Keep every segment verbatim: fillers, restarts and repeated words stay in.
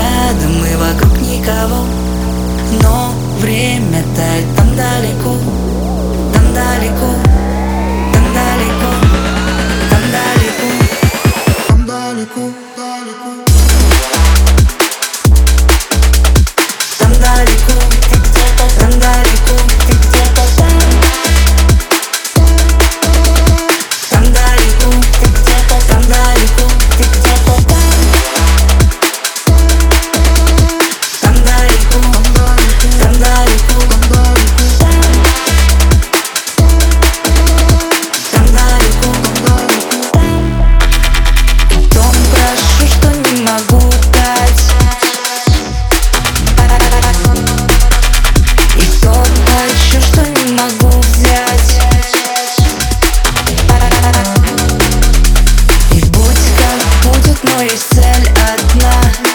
рядом и вокруг никого, но время тает там далеко, там далеко, там далеко, там далеко, там далеко, далеко. Там далеко, ты где-то, там далеко, ты где-то там. Там далеко, ты где-то, там далеко, ты где-то там. Там далеко, там далеко, там. Там далеко, там. Дом прошу, что не могу дать. И то хочу, что не могу взять. И будь как будет, но есть цель одна.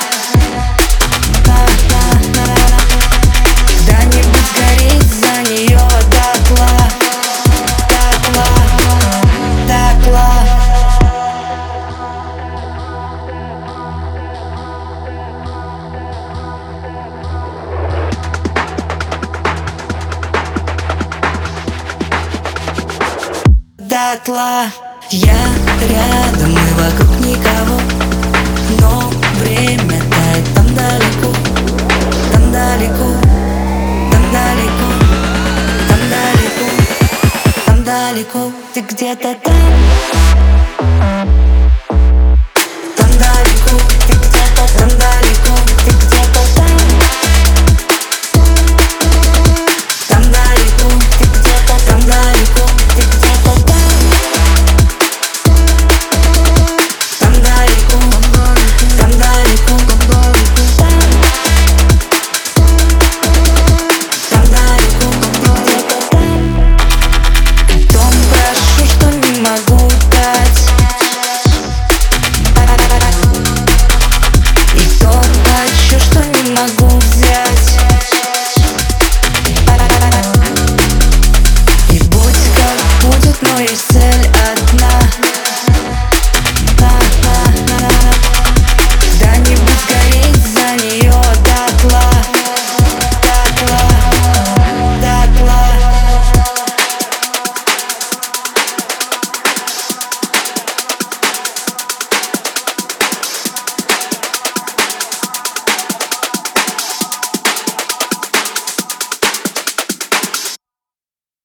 Когда-нибудь сгореть за нее дотла, дотла, дотла. Дотла. Я рядом и вокруг никого, но время тает там далеко, там далеко, там далеко, там далеко, там далеко, ты где-то там.